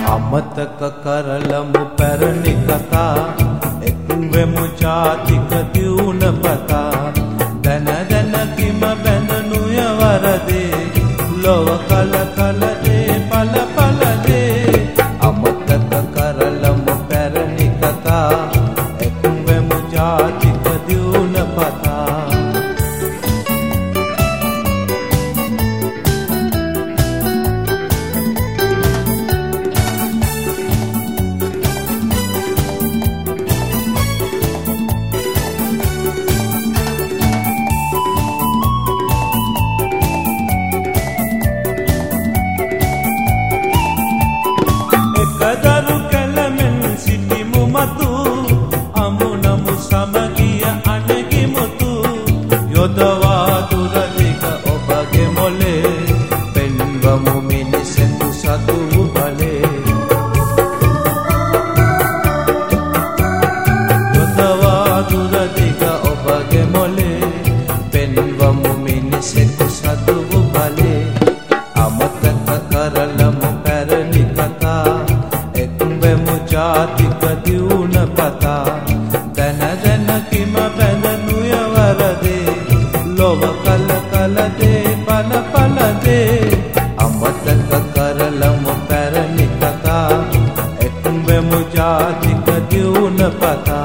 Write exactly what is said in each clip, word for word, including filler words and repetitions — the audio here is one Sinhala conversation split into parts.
අමතක කරලමු පැරණි කතා එක් වෙමු ජාතික දියුණ පතා දැන දැන කිම බැඳනු යවරදේ ලොව කල කල දේ පල පල දේ අමතක කරලමු පැරණි කතා එක් වෙමු ජාතික දියුණ පතා කදරු කැලමෙන් සිටිමු මතු අමුනමු සමගිය අනගිමුතු යොදවා දුරදිග ඔබගේ මොලේ පෙන්වමු මිනිසෙකු සතු බලේ යොදවා දුරදිග ඔබගේ මොලේ පෙන්වමු මිනිසෙකු සතු බලේ අමතක කරලමු පැරණි කතා ජාතික දියුණ පතා දැන දැන කිම බැඳනු යවරදේ ලොව කල කල දේ පල පල දේ අමතක කරලමු පැරණි කතා එක් වෙමු ජාතික දියුණ පතා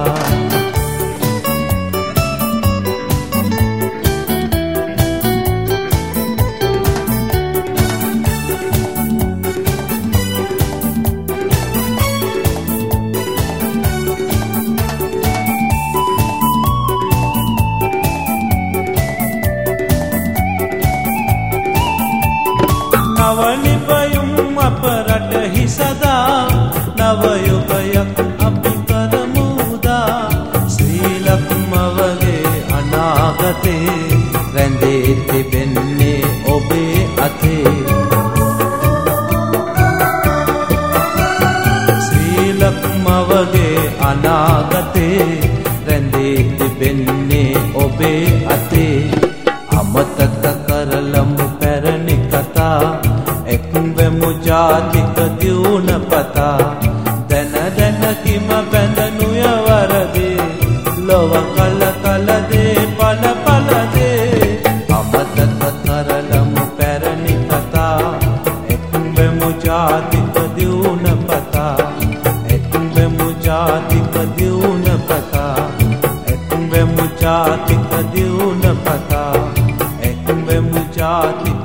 නවනිපයුම් අප රටෙහි සදා නවයුගයක් අපි කරමු උදා ශ්‍රීලක් මවගේ අනාගතේ රැඳී තිබෙන්නේ ඔබේ අතේ ශ්‍රීලක් මවගේ අනාගතේ රැඳී තිබෙන්නේ ඔබේ අතේ අමතක කරලමු පැරණි කතා එක් වෙමු ජාතික දියුණ පතා දැන දැන කිම බැඳනු යවරදේ ලොව කල කල දේ පල පල දේ අමතක කරලමු පැරණි කතා එක් වෙමු ජාතික දියුණ පතා එක් වෙමු ජාතික දියුණ පතා එක් වෙමු ජාතික දියුණ පතා එක් වෙමු ජාතික